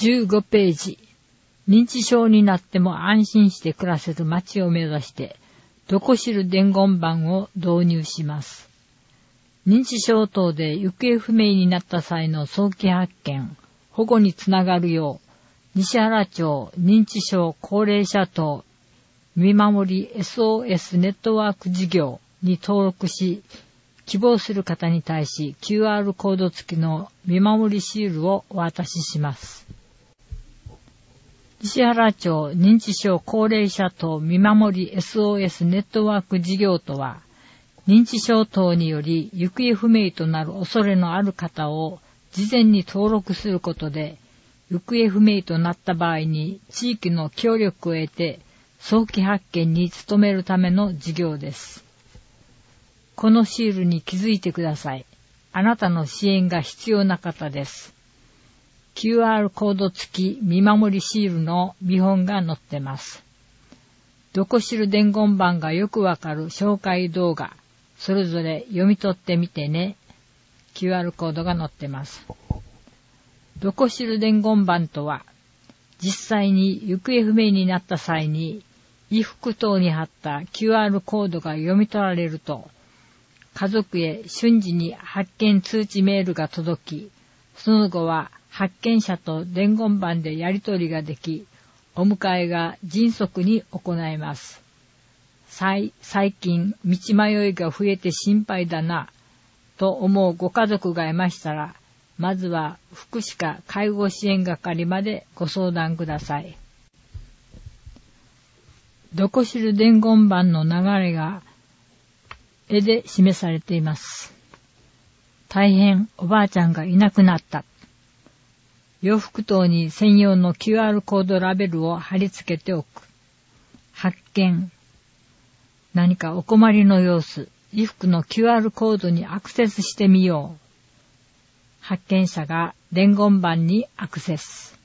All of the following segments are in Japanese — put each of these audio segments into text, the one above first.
15ページ。認知症になっても安心して暮らせる街を目指して、どこ知る伝言板を導入します。認知症等で行方不明になった際の早期発見、保護につながるよう、西原町認知症高齢者等見守り SOS ネットワーク事業に登録し、希望する方に対し QR コード付きの見守りシールをお渡しします。西原町認知症高齢者等見守り SOS ネットワーク事業とは、認知症等により行方不明となる恐れのある方を事前に登録することで、行方不明となった場合に地域の協力を得て早期発見に努めるための事業です。このシールに気づいてください。あなたの支援が必要な方です。QR コード付き見守りシールの見本が載ってます。どこ知る伝言板がよくわかる紹介動画、それぞれ読み取ってみてね。QR コードが載ってます。どこ知る伝言板とは、実際に行方不明になった際に、衣服等に貼った QR コードが読み取られると、家族へ瞬時に発見通知メールが届き、その後は発見者と伝言板でやり取りができ、お迎えが迅速に行えます。最近道迷いが増えて心配だな、と思うご家族がいましたら、まずは福祉課介護支援係までご相談ください。どこ知る伝言板の流れが絵で示されています。大変おばあちゃんがいなくなった。洋服等に専用の QR コードラベルを貼り付けておく。発見。何かお困りの様子。衣服の QR コードにアクセスしてみよう。発見者が伝言板にアクセス。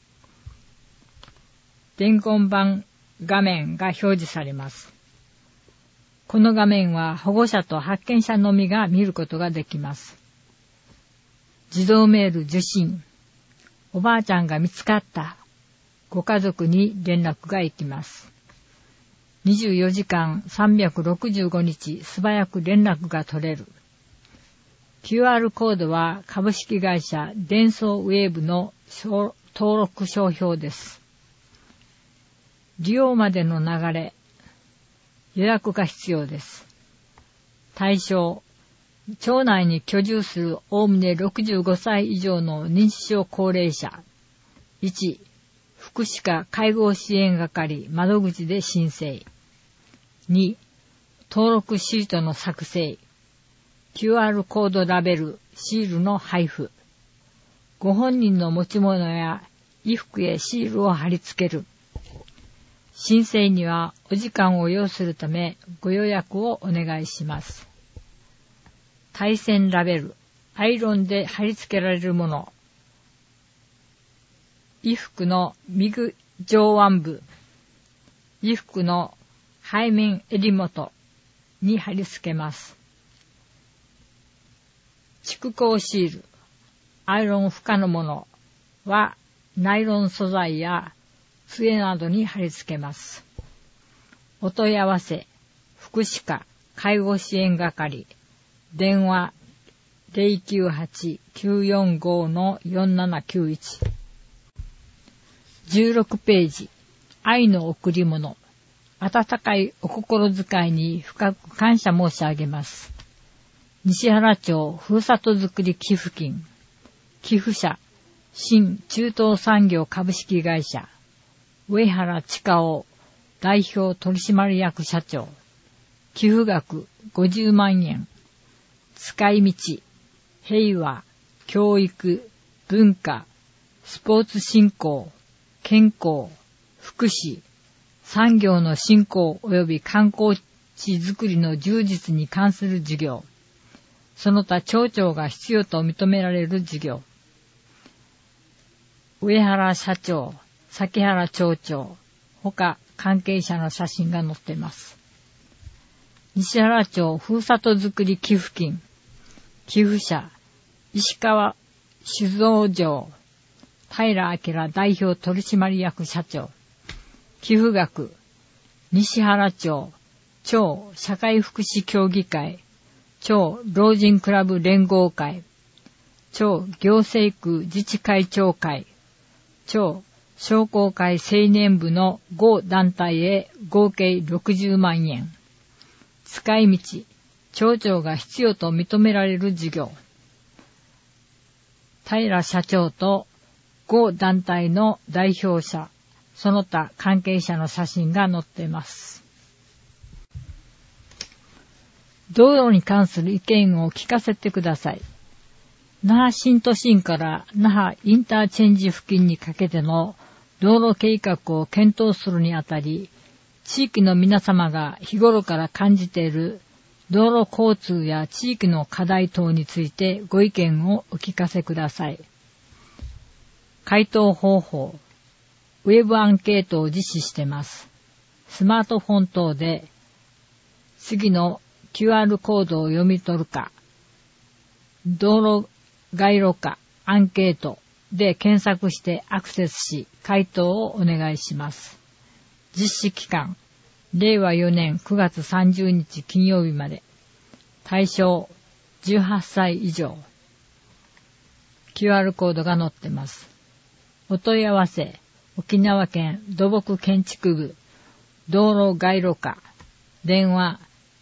伝言板画面が表示されます。この画面は保護者と発見者のみが見ることができます。自動メール受信。おばあちゃんが見つかった。ご家族に連絡が行きます。24時間365日素早く連絡が取れる。QR コードは株式会社デンソーウェーブの登録商標です。利用までの流れ。予約が必要です。対象。町内に居住するおおむね65歳以上の認知症高齢者。1、福祉課介護支援係窓口で申請。2、登録シートの作成。QR コードラベル、シールの配布。ご本人の持ち物や衣服へシールを貼り付ける。申請にはお時間を要するためご予約をお願いします。対戦ラベル、アイロンで貼り付けられるもの。衣服の右上腕部、衣服の背面襟元に貼り付けます。蓄光シール、アイロン不可のものはナイロン素材や杖などに貼り付けます。お問い合わせ、福祉課介護支援係、電話 098-945-4791。16ページ、愛の贈り物。温かいお心遣いに深く感謝申し上げます。西原町ふるさとづくり寄付金。寄付者、新中東産業株式会社。上原千佳夫代表取締役社長。寄付額50万円。使い道、平和、教育、文化、スポーツ振興、健康、福祉、産業の振興及び観光地づくりの充実に関する事業。その他町長が必要と認められる事業。上原社長、崎原町長、他関係者の写真が載っています。西原町ふるさとづくり寄付金。寄付者、石川酒造場。 平明代表取締役社長。寄付額、西原町、町社会福祉協議会、町老人クラブ連合会、町行政区自治会長会、町商工会青年部の5団体へ合計60万円。使い道、町長が必要と認められる事業。平社長と5団体の代表者、その他関係者の写真が載っています。道路に関する意見を聞かせてください。那覇新都心から那覇インターチェンジ付近にかけての道路計画を検討するにあたり、地域の皆様が日頃から感じている道路交通や地域の課題等についてご意見をお聞かせください。回答方法、ウェブアンケートを実施しています。スマートフォン等で次の QR コードを読み取るか、道路街路化アンケートで検索してアクセスし回答をお願いします。実施期間、令和4年9月30日金曜日まで。対象18歳以上。QR コードが載ってます。お問い合わせ、沖縄県土木建築部道路街路化電話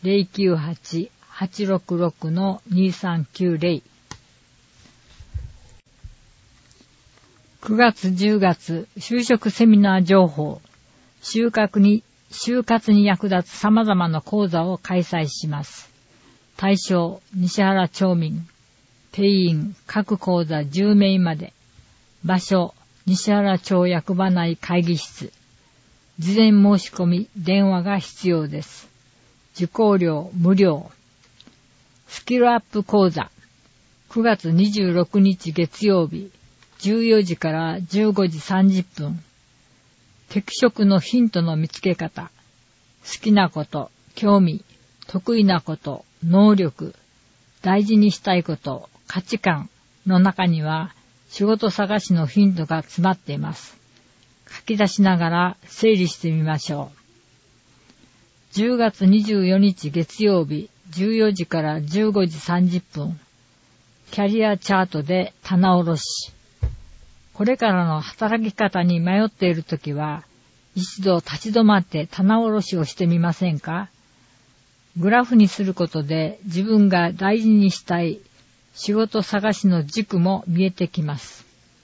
098-866-2390。9月10月就職セミナー情報、就活に役立つ様々な講座を開催します。対象西原町民、定員各講座10名まで。場所西原町役場内会議室。事前申し込み電話が必要です。受講料無料。スキルアップ講座9月26日月曜日14時から15時30分。適職のヒントの見つけ方。好きなこと、興味、得意なこと、能力、大事にしたいこと、価値観の中には仕事探しのヒントが詰まっています。書き出しながら整理してみましょう。10月24日月曜日14時から15時30分。キャリアチャートで棚卸し。これからの働き方に迷っているときは、一度立ち止まって棚卸しをしてみませんか？グラフにすることで自分が大事にしたい仕事探しの軸も見えてきます。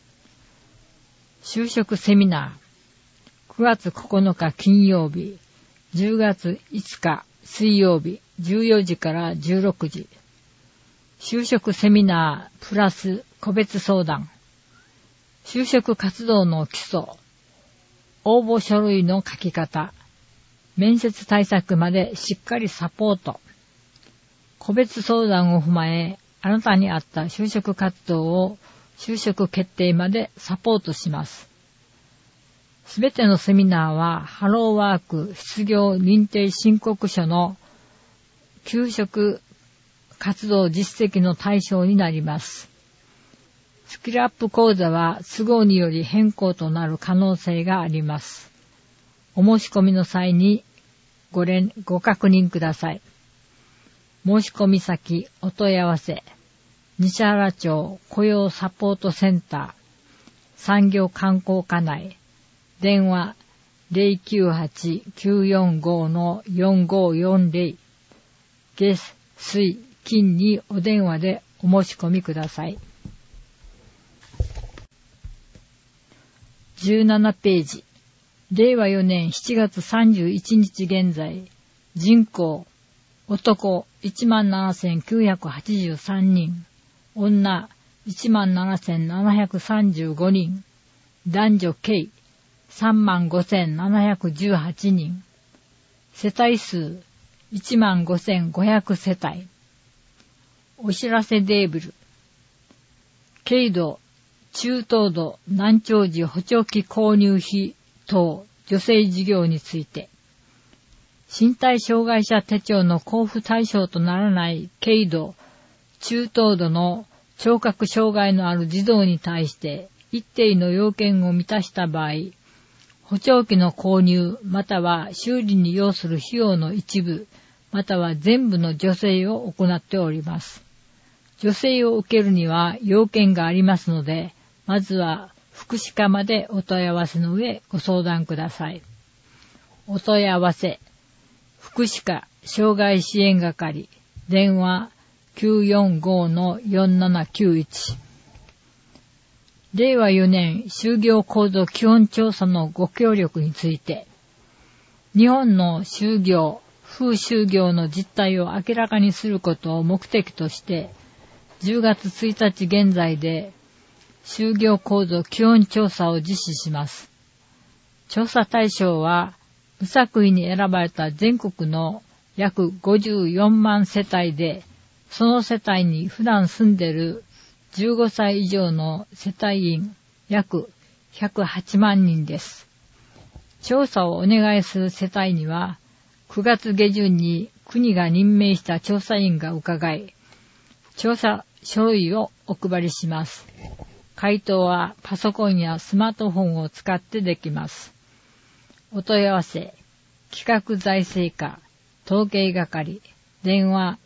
就職セミナー9月9日金曜日、10月5日水曜日14時から16時。就職セミナープラス個別相談。就職活動の基礎。応募書類の書き方。面接対策までしっかりサポート。個別相談を踏まえ、あなたに合った就職活動を就職決定までサポートします。すべてのセミナーはハローワーク失業認定申告書の求職活動実績の対象になります。スキルアップ講座は都合により変更となる可能性があります。お申し込みの際にご確認ください。申し込み先お問い合わせ西原町雇用サポートセンター産業観光課内電話 098-945-4540 月水金にお電話でお申し込みください。17ページ。令和4年7月31日現在、人口、男 17,983 人、女 17,735 人、男女計 35,718 人、世帯数 15,500 世帯。お知らせテーブル。軽度、中等度難聴時補聴器購入費等助成事業について、身体障害者手帳の交付対象とならない軽度、中等度の聴覚障害のある児童に対して一定の要件を満たした場合、補聴器の購入または修理に要する費用の一部または全部の助成を行っております。助成を受けるには要件がありますので、まずは福祉課までお問い合わせの上ご相談ください。お問い合わせ、福祉課障害支援係、電話 945-4791。令和4年就業構造基本調査のご協力について、日本の就業、風就業の実態を明らかにすることを目的として、10月1日現在で就業構造基本調査を実施します。調査対象は、無作為に選ばれた全国の約54万世帯で、その世帯に普段住んでいる15歳以上の世帯員約108万人です。調査をお願いする世帯には、9月下旬に国が任命した調査員が伺い、調査書類をお配りします。回答はパソコンやスマートフォンを使ってできます。お問い合わせ、企画財政課、統計係、電話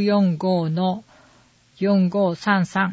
945-4533。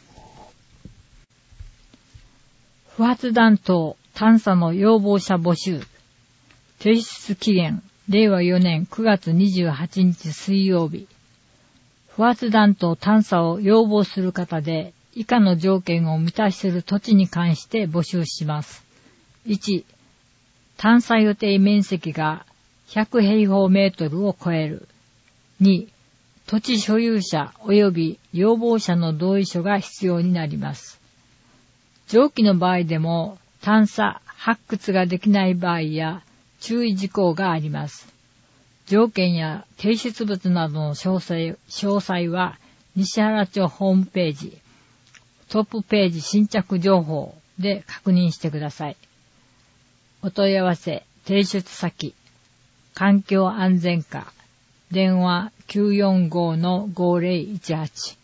不発弾頭探査の要望者募集。提出期限、令和4年9月28日水曜日。不発弾頭探査を要望する方で、以下の条件を満たしている土地に関して募集します。1、探査予定面積が100平方メートルを超える。2、土地所有者及び要望者の同意書が必要になります。上記の場合でも探査、発掘ができない場合や注意事項があります。条件や提出物などの詳細は西原町ホームページ、トップページ新着情報で確認してください。お問い合わせ、提出先、環境安全課、電話 945-5018。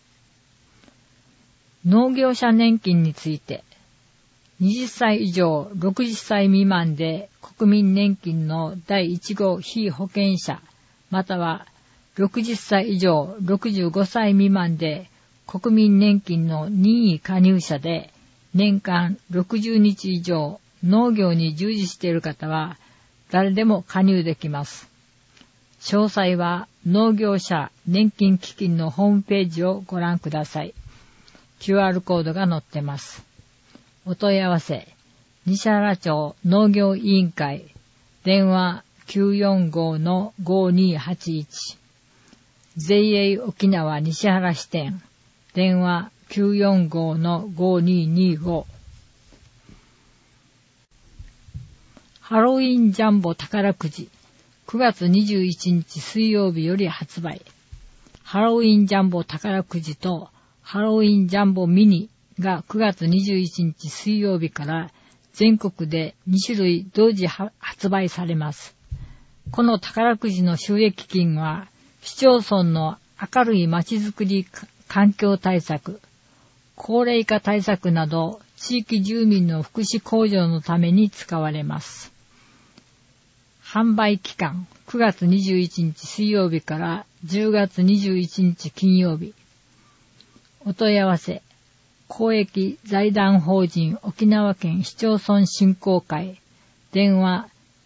農業者年金について、20歳以上60歳未満で国民年金の第1号被保険者、または60歳以上65歳未満で国民年金の任意加入者で年間60日以上農業に従事している方は誰でも加入できます。詳細は農業者年金基金のホームページをご覧ください。QR コードが載ってます。お問い合わせ、西原町農業委員会、電話 945-5281。JA 沖縄西原支店、電話 945-5225。ハロウィンジャンボ宝くじ、9月21日水曜日より発売。ハロウィンジャンボ宝くじとハロウィンジャンボミニが9月21日水曜日から全国で2種類同時発売されます。この宝くじの収益金は市町村の明るいまちづくり環境対策、高齢化対策など地域住民の福祉向上のために使われます。販売期間9月21日水曜日から10月21日金曜日。お問い合わせ、公益財団法人沖縄県市町村振興会、電話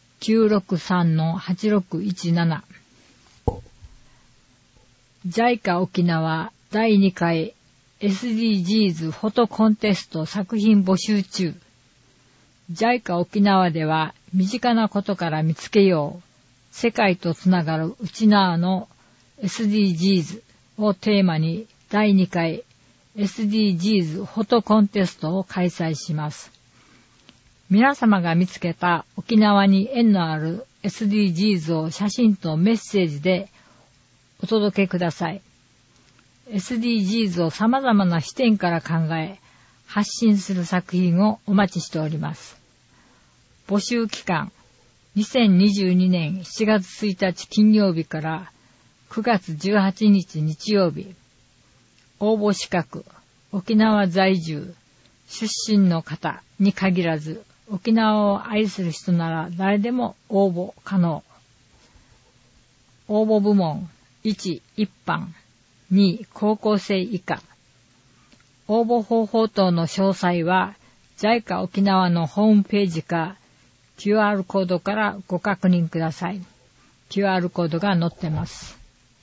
963-8617。JICA 沖縄第2回 SDGs フォトコンテスト作品募集中。JICA 沖縄では身近なことから見つけよう。世界とつながる内縄の SDGs をテーマに第2回 SDGs フォトコンテストを開催します。皆様が見つけた沖縄に縁のある SDGs を写真とメッセージでお届けください。SDGs を様々な視点から考え、発信する作品をお待ちしております。募集期間、2022年7月1日金曜日から9月18日日曜日。応募資格、沖縄在住、 出身の方に限らず、沖縄を愛する人なら誰でも応募可能。応募部門1、一般、2、高校生以下。応募方法等の詳細は JICA 沖縄のホームページか QR コードからご確認ください。QR コードが載ってます。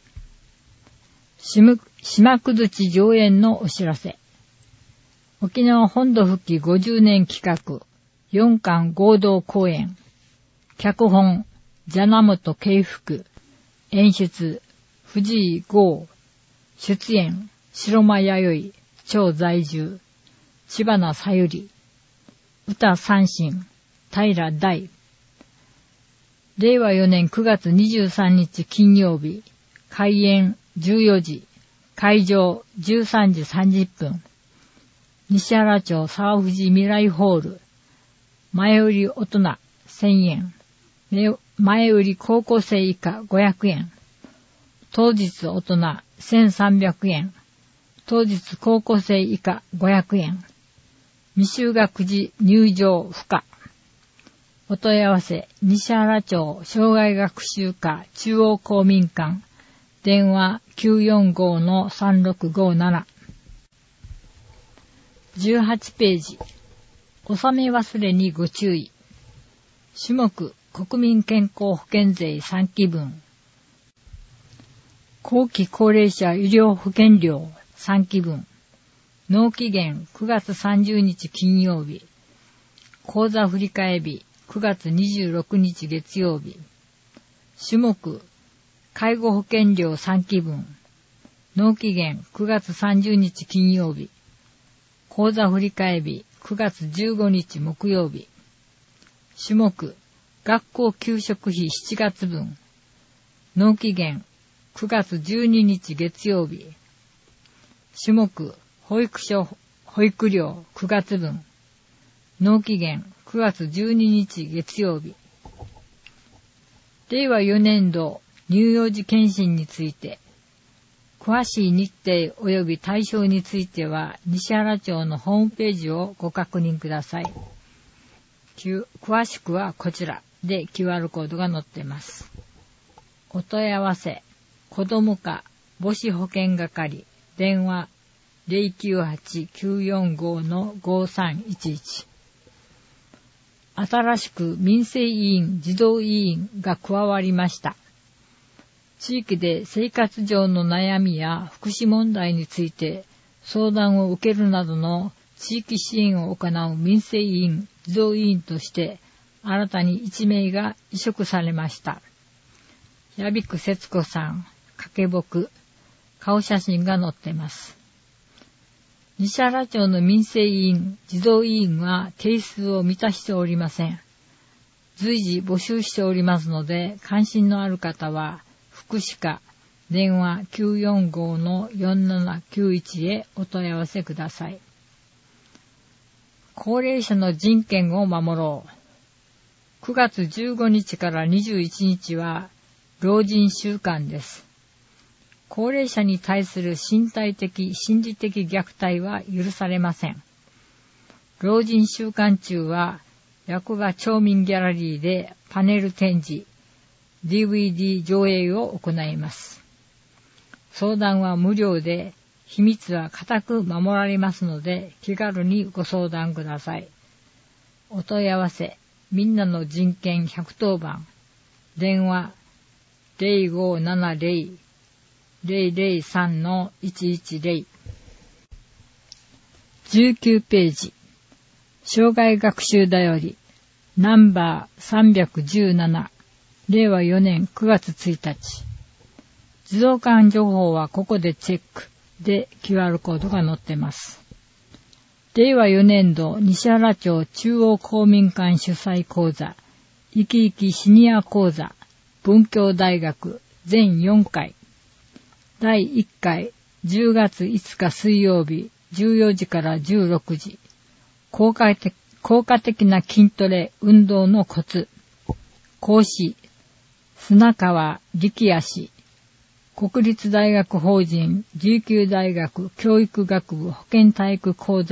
島崩し上演のお知らせ。沖縄本土復帰50年企画4館合同公演。脚本、ジャナモト慶福。演出、藤井剛。出演、白間弥生。超在住。千葉なさゆり。歌三振、平大。令和4年9月23日金曜日。開演14時。会場13時30分。西原町沢藤未来ホール。前売り大人1000円。前売り高校生以下500円。当日大人1300円。当日高校生以下500円。未就学時入場不可。お問い合わせ、西原町障害学習課中央公民館。電話 945-3657。18ページ。納め忘れにご注意。種目、国民健康保険税3期分。後期高齢者医療保険料3期分。納期限9月30日金曜日。口座振替日9月26日月曜日。種目、介護保険料3期分。納期限9月30日金曜日。口座振替日9月15日木曜日。種目、学校給食費7月分。納期限9月12日月曜日。種目、保育所保育料9月分。納期限9月12日月曜日。令和4年度乳幼児健診について、詳しい日程及び対象については西原町のホームページをご確認ください。詳しくはこちらで QR コードが載っています。お問い合わせ、子ども課母子保健係、電話 098-945-5311。新しく民生委員児童委員が加わりました。地域で生活上の悩みや福祉問題について相談を受けるなどの地域支援を行う民生委員児童委員として新たに1名が委嘱されました。矢比久節子さん、掛け僕、顔写真が載っています。西原町の民生委員児童委員は定数を満たしておりません。随時募集しておりますので、関心のある方は福祉課電話 945-4791 へお問い合わせください。高齢者の人権を守ろう。9月15日から21日は老人週間です。高齢者に対する身体的、心理的虐待は許されません。老人週間中は役場町民ギャラリーでパネル展示、DVD 上映を行います。相談は無料で、秘密は固く守られますので、気軽にご相談ください。お問い合わせ、みんなの人権110番、電話 0570-003-110。19ページ。障害学習だより、ナンバー317。令和4年9月1日。児童館情報はここでチェックで QR コードが載ってます。令和4年度西原町中央公民館主催講座、いきいきシニア講座、文教大学全4回。第1回10月5日水曜日14時から16時。効果的な筋トレ運動のコツ。講師砂川力也氏、国立大学法人19大学教育学部保健体育講座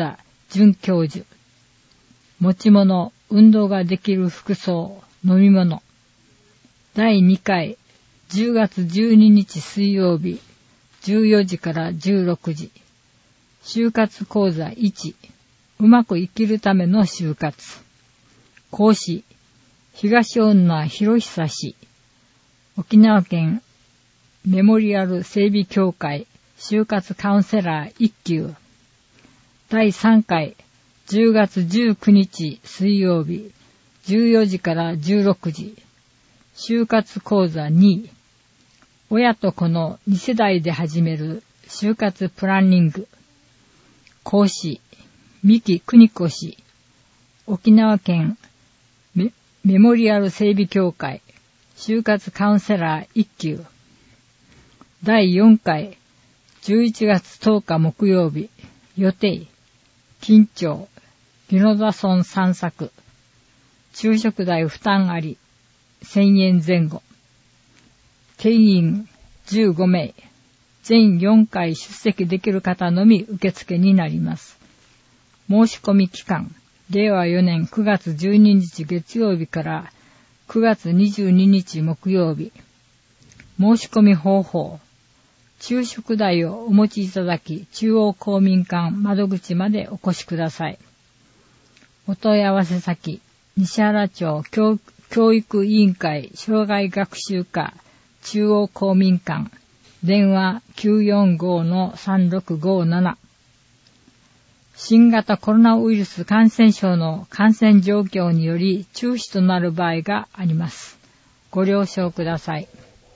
准教授。持ち物、運動ができる服装、飲み物。第2回、10月12日水曜日、14時から16時。就活講座1、うまく生きるための就活。講師、東恩納博久氏。沖縄県メモリアル整備協会就活カウンセラー1級。第3回、10月19日水曜日、14時から16時。就活講座2、親と子の2世代で始める就活プランニング。講師、三木邦子氏。沖縄県メモリアル整備協会就活カウンセラー1級。第4回、11月10日木曜日、予定、近町、宜野座村散策。昼食代負担あり、1000円前後。定員15名。全4回出席できる方のみ受付になります。申し込み期間、令和4年9月12日月曜日から9月22日木曜日。申し込み方法、昼食代をお持ちいただき、中央公民館窓口までお越しください。お問い合わせ先、西原町教育委員会障害学習課中央公民館、電話 945-3657。新型コロナウイルス感染症の感染状況により中止となる場合があります。ご了承ください。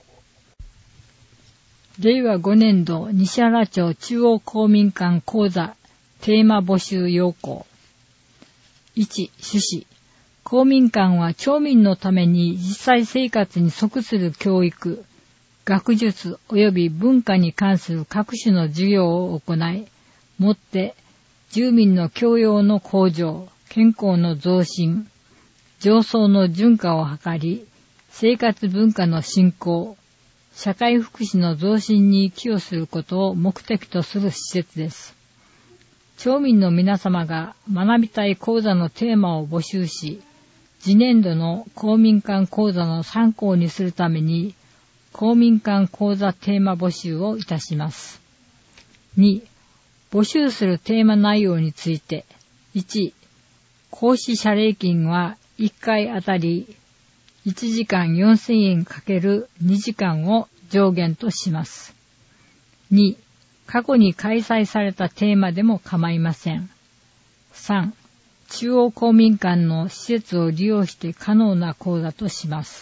令和5年度西原町中央公民館講座テーマ募集要項。1、趣旨。公民館は町民のために実際生活に即する教育、学術及び文化に関する各種の授業を行い、もって住民の教養の向上、健康の増進、上層の順化を図り、生活文化の振興、社会福祉の増進に寄与することを目的とする施設です。町民の皆様が学びたい講座のテーマを募集し、次年度の公民館講座の参考にするために、公民館講座テーマ募集をいたします。2、募集するテーマ内容について、1、講師謝礼金は1回あたり1時間4000円×2時間を上限とします。2、過去に開催されたテーマでも構いません。3、中央公民館の施設を利用して可能な講座とします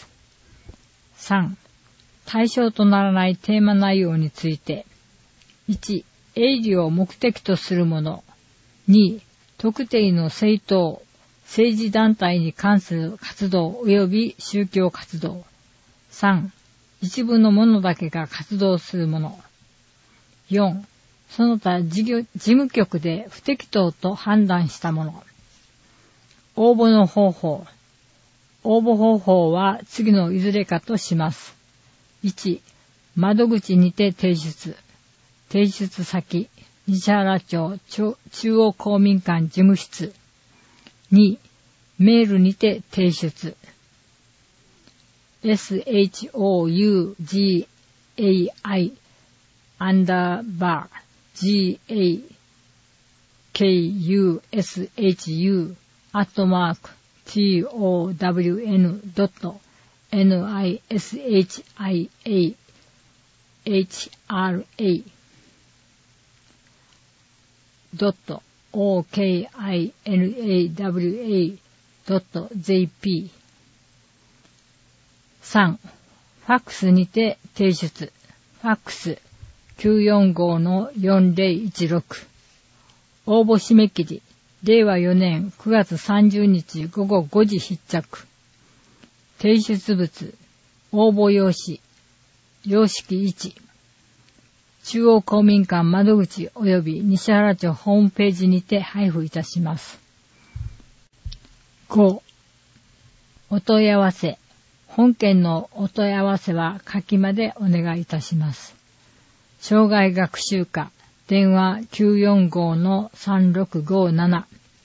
。3、対象とならないテーマ内容について、1、営利を目的とするもの。2、特定の政党、政治団体に関する活動及び宗教活動。3、一部の者だけが活動するもの。4、その他事務局で不適当と判断したもの。応募の方法。応募方法は次のいずれかとします。1、窓口にて提出。提出先、西原町中央公民館事務室。2、メールにて提出。okinawa.jp。 3、ファックスにて提出。ファックス 945-4016。応募締め切り、令和4年9月30日午後5時必着。提出物、応募用紙、様式1。中央公民館窓口及び西原町ホームページにて配布いたします。5、お問い合わせ。本件のお問い合わせは下記までお願いいたします。障害学習課電話 945-3657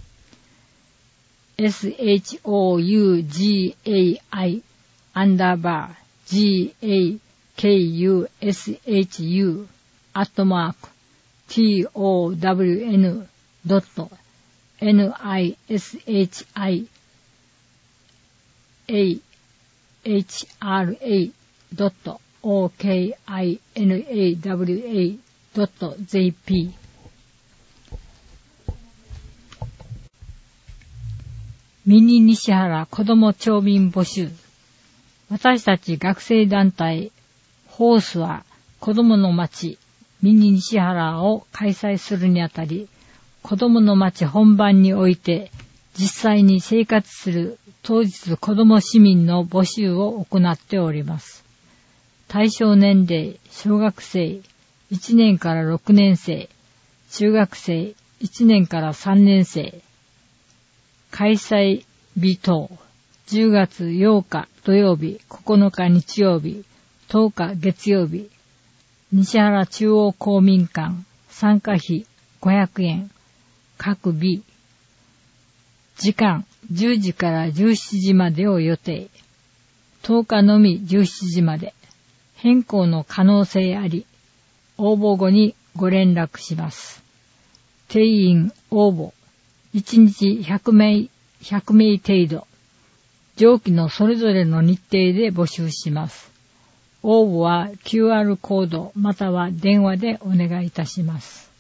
shougushihara.towner.nishihara.okinawa.jp ミニ西原子ども町民募集。私たち学生団体ホースは子どもの町ミニ西原を開催するにあたり、子どもの町本番において実際に生活する当日子ども市民の募集を行っております。対象年齢小学生1年から6年生、中学生1年から3年生。開催日等10月8日土曜日、9日日曜日、10日月曜日。西原中央公民館参加費500円。各日。時間10時から17時までを予定。10日のみ17時まで。変更の可能性あり。応募後にご連絡します。定員応募。1日100名程度。上記のそれぞれの日程で募集します。応募は QR コードまたは電話でお願いいたします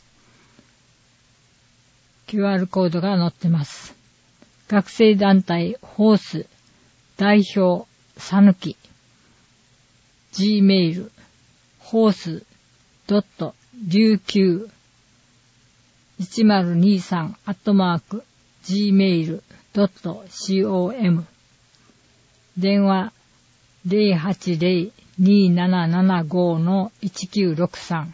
。QR コードが載ってます。学生団体ホース代表さぬき Gmail ホース .ryukyu1023@gmail.com 電話 080-2775-1963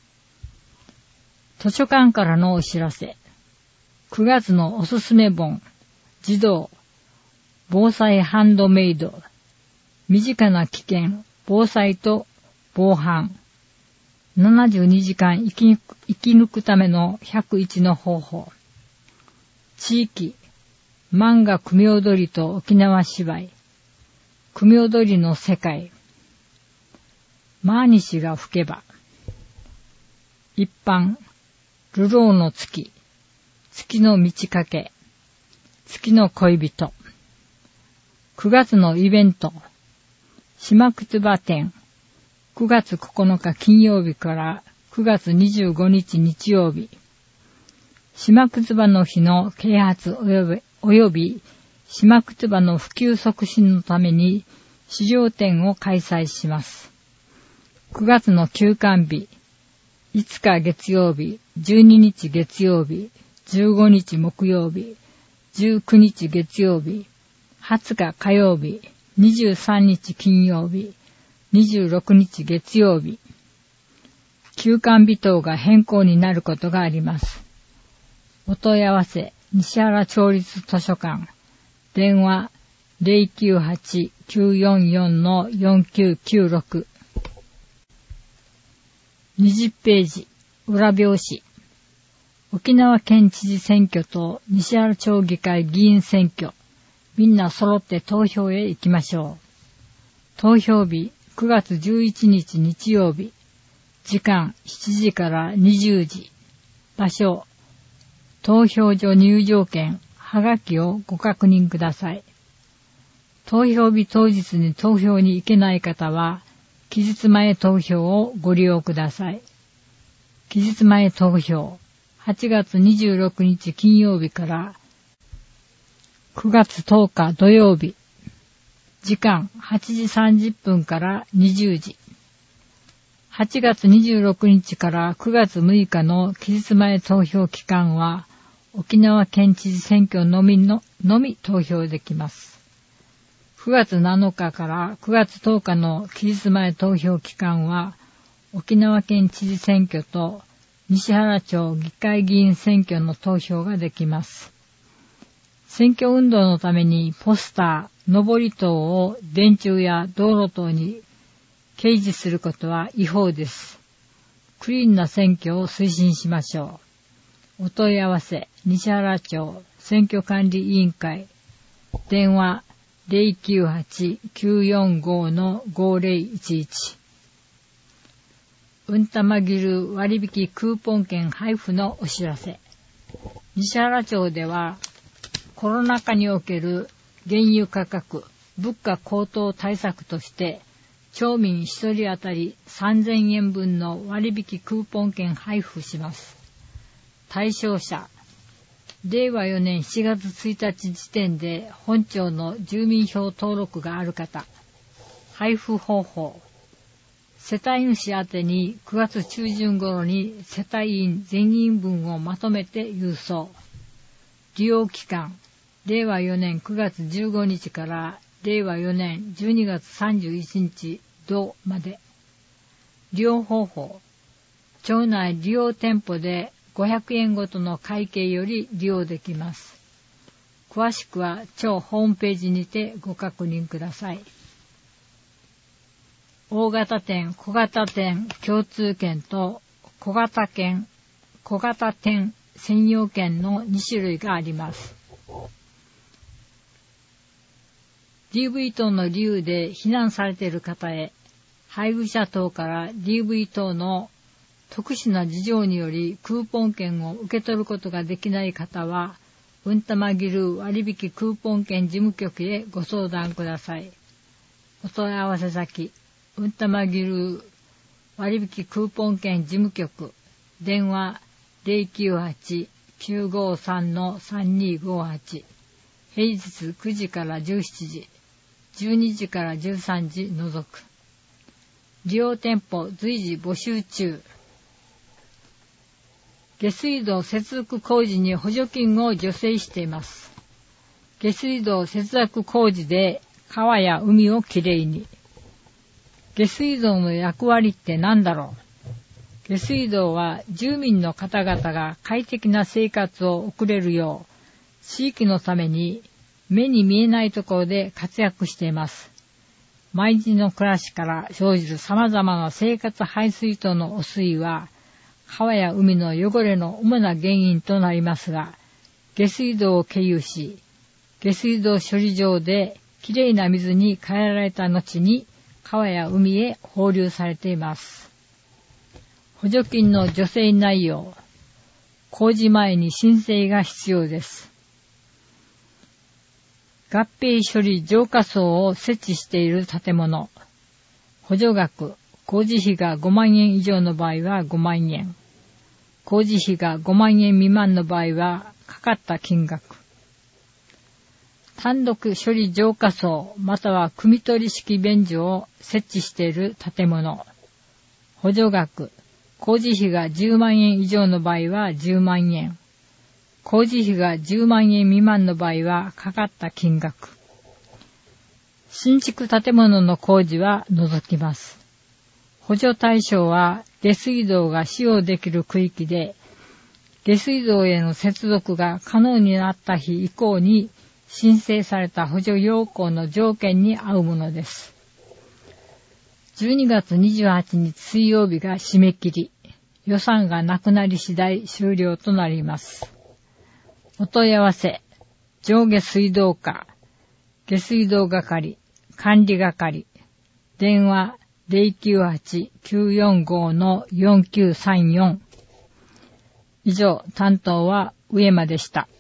図書館からのお知らせ。9月のおすすめ本児童防災ハンドメイド身近な危険防災と防犯72時間生き抜くための101の方法地域漫画組踊りと沖縄芝居組踊りの世界マーニシが吹けば一般流浪の月月の満ち欠け月の恋人9月のイベント島靴場展9月9日金曜日から9月25日日曜日島靴場の日の啓発および島靴場の普及促進のために試乗展を開催します。9月の休館日5日月曜日12日月曜日15日木曜日19日月曜日20日火曜日23日金曜日26日月曜日休館日等が変更になることがあります。お問い合わせ西原町立図書館電話 098-944-4996 20ページ裏表紙沖縄県知事選挙と西原町議会議員選挙みんな揃って投票へ行きましょう。投票日9月11日日曜日時間7時から20時場所投票所入場券はがきをご確認ください。投票日当日に投票に行けない方は期日前投票をご利用ください。期日前投票8月26日金曜日から9月10日土曜日時間8時30分から20時8月26日から9月6日の期日前投票期間は沖縄県知事選挙のみ投票できます。9月7日から9月10日の期日前投票期間は沖縄県知事選挙と西原町議会議員選挙の投票ができます。選挙運動のためにポスター、上り等を電柱や道路等に掲示することは違法です。 クリーンな選挙を推進しましょう。お問い合わせ、西原町選挙管理委員会。電話 098-945-5011。うんたまぎる割引クーポン券配布のお知らせ。西原町ではコロナ禍における原油価格、物価高騰対策として町民1人当たり3000円分の割引クーポン券配布します。対象者、令和4年7月1日時点で本町の住民票登録がある方。配布方法、世帯主宛てに9月中旬頃に世帯員全員分をまとめて郵送。利用期間、令和4年9月15日から令和4年12月31日同まで。利用方法、町内利用店舗で500円ごとの会計より利用できます。詳しくは町ホームページにてご確認ください。大型店、小型店共通券と小型店専用券の2種類があります。DV 等の理由で避難されている方へ、配偶者等から DV 等の特殊な事情によりクーポン券を受け取ることができない方は、うんたまぎる割引クーポン券事務局へご相談ください。お問い合わせ先、うんたまぎる割引クーポン券事務局、電話 098-953-3258、平日9時から17時、12時から13時除く。利用店舗随時募集中。下水道接続工事に補助金を助成しています。下水道接続工事で川や海をきれいに。下水道の役割って何だろう。下水道は住民の方々が快適な生活を送れるよう、地域のために目に見えないところで活躍しています。毎日の暮らしから生じる様々な生活排水等の汚水は、川や海の汚れの主な原因となりますが、下水道を経由し、下水道処理場できれいな水に変えられた後に川や海へ放流されています。補助金の助成内容、工事前に申請が必要です。合併処理浄化槽を設置している建物、補助額、工事費が5万円以上の場合は5万円。工事費が5万円未満の場合はかかった金額。単独処理浄化槽または汲み取り式便所を設置している建物。補助額、工事費が10万円以上の場合は10万円。工事費が10万円未満の場合はかかった金額。新築建物の工事は除きます。補助対象は下水道が使用できる区域で、下水道への接続が可能になった日以降に申請された補助要項の条件に合うものです。12月28日水曜日が締め切り、予算がなくなり次第終了となります。お問い合わせ、上下水道課、下水道係、管理係、電話098-945-4934。以上、担当は上間でした。